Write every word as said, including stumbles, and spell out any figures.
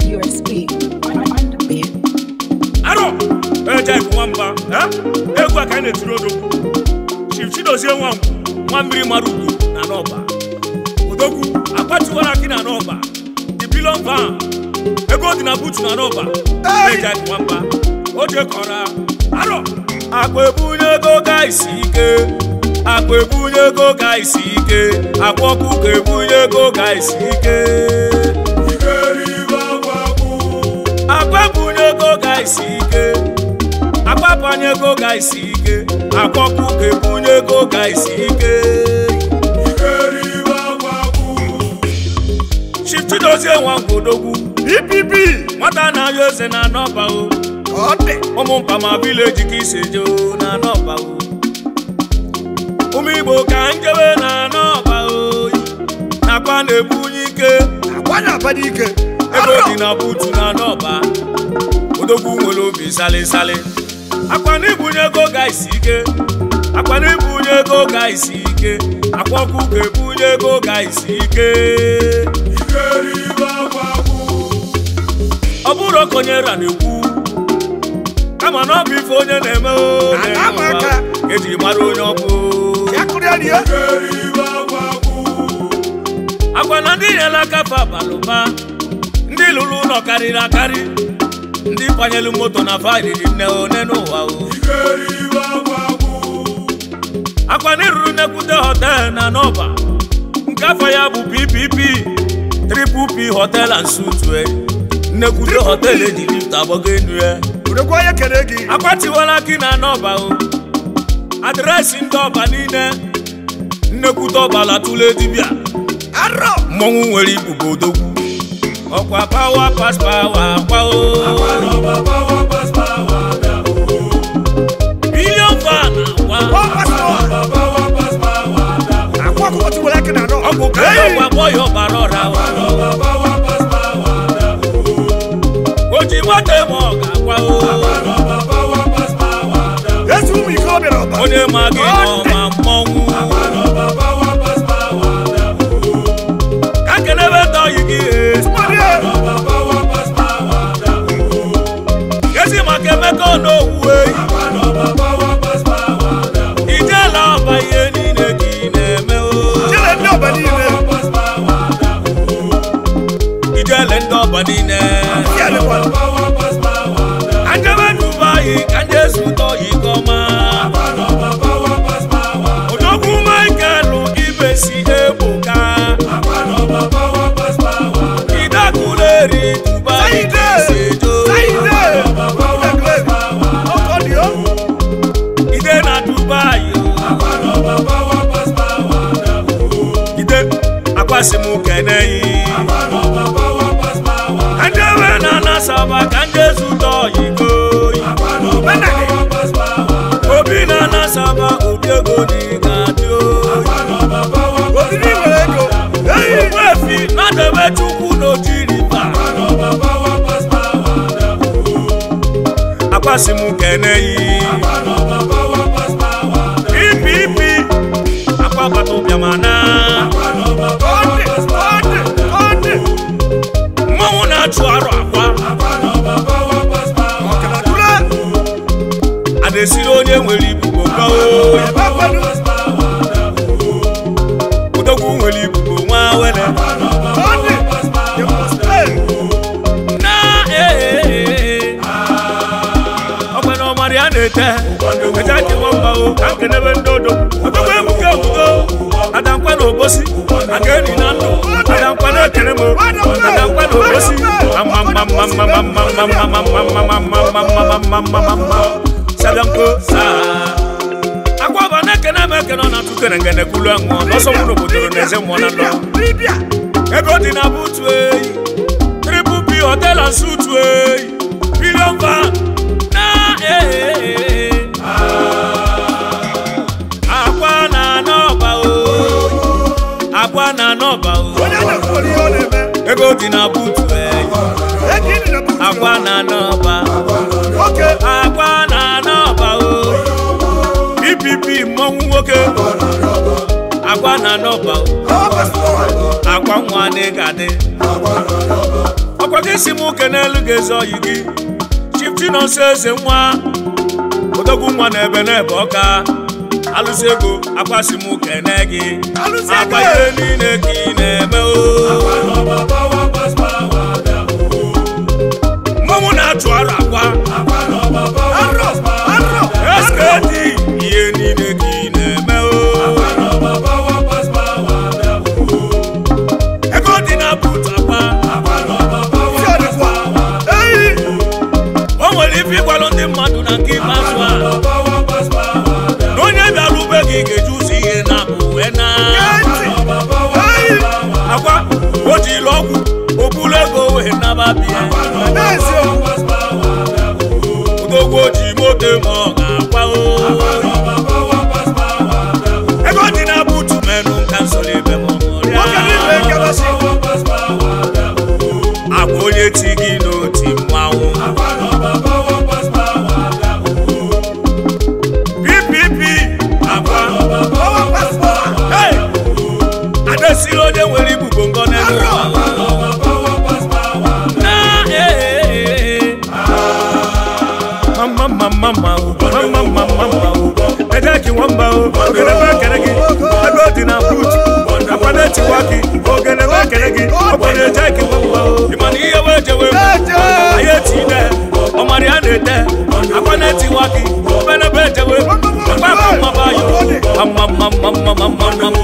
U S B on the beat. Aro, eh, Jack Wamba, eh? Egwa ka na tiro do. Chief Chidozie nwa nwa mmiri marugu na Noba. Odogu, akwati wala kina Noba. The billion van. Ego di na butu na Noba. Eh, Jack Wamba. Oje kora. Aro, akwebunye go guys ike. Akwebunye go guys ike. Akwoku kebunye go guys ike. Akwebunye go guys ike. Akwapanye go guys ike. Akwoku kebunye go guys ike. Chief Chidozie nwa Nkodogu E P P nwata na yose na Noba o. Ode ụmụmpa ma village ka isejo na Noba o. Ụmụ Igbo ka njebe na Noba o. Akwa na-ebunye ike. Akwa na-abadi ike. Ego dị na butu na Noba. Odogwu nwere obi sale sale. Akwa na-ebunye ego guys ike. Akwa na-ebunye ego guys ike. Akwa ọkụ ga-ebunye ego guys ike. Ọ bụrụ konyera na-ekwu kama na ọ bụ ife onye na-eme o na-eme eji mara onye ọ bụ. Akwa na ndị nyere aka fa balụba ndị lụrụ ụlọ karịrị akarị ndị kwanyelu moto na faịdịrị nne one n'ụwa o. Akwa na ịrụrụ nnekwute hotel na Noba nke afọ ya bụ P P P Triple P Hotel and Suites nnekwute hotel eji lift agbago enu ya. Akwatiwala ki na Noba o. Adreesị ndị ọba niile nnekwute ọbala tụle dibịa. Mmọnwụ nwere ibubo odogwu. Ọkwa power pass power akwa o. Billion fan akwa. Ọkụ ka ọkwa bọyọ bara ọra o. Oji nwata eme ọ ga-akwa o. Onye ma gị n'ọma mmọnwụ. Ka kenebe tọyi gị e. Kezi maka Emeka n'owu eyi. Ijela ọba ihe niile gị na-eme o. Ijele ndị ọba niile. Anjebe Dubai kanje zuto yikoma. Odogwu Michael ibesi ebuka. Idakuleri Dubai sejo. Ide na Dubai Ide akwasimu keneyi. Anjebe na nasaba kanje zuto yikoyi. Obi na nasaba obiego di gadio. Obi ni wego. Hey, wefi na debe chukwu no jiriba. Akwasimu keneyi. E P P akwa bato biamana. Mmọnwụ na-achụ arụ akwa. Adesiri onye nwere ibubo ka o. Odogwu nwere ibubo nwa wele. Na ee ọkwa na ọmara ya na-ete eja nke nwamba o ka nke nebe ndị odo. Odogwu ebuke ebugo adankwa na obosi aga eri na ndụ adankwa na ekere mo adankwa na obosi Sadanko sa akwa bana kena me kena na tukere ngene kulu anwo no so mu obodoro neze mo na no ego di na butu e Triple P Hotel and Suites e Billion van na eh akwa na Noba o akwa na Noba o ego di na butu e akwa na Noba akwa na Noba o P P P mmọnwụ nwoke akwa na Noba o akwa nwa ne gade. asị si m kenelu ga-ezo oyi gị chifti nọsọ eze nwa odogwu nwa na ebe na ebe ọka alụsị ego akwasị m kene gị akwa ihe niile ka ị na-eme o mmanwụ na-atụ arụ akwa eskedi ihe niile ka ị na-eme o ego dị na but akwa o nwere ife ịgwalụ ndị mmadụ na nke ikpeazụ a na onye bịara ube gị ga-eji ụzọ ihe na uwe na akwa o jiri ọgwụ obulu ego wee naba bịa odogwu oji moto ma ọ ga-akwa o ego dị na butu menụ nka nsoro ebe ma ọmụrịa akwa onye ti gị n'oti mmanwụ adesiri onye nwere ibubo ngọ n'elu mama mama mama mama eje ki nwamba o ogene ba kere gị ebe dị na brut akwana etikwa gị ogene ba kere gị ọbọdụ eje ki nwamba o ịmana ihe wee jewe anyị eti ide ọmarị a na-ete akwana etikwa gị obene be ejewe akpa akpa mmaba yo mama mama mama mama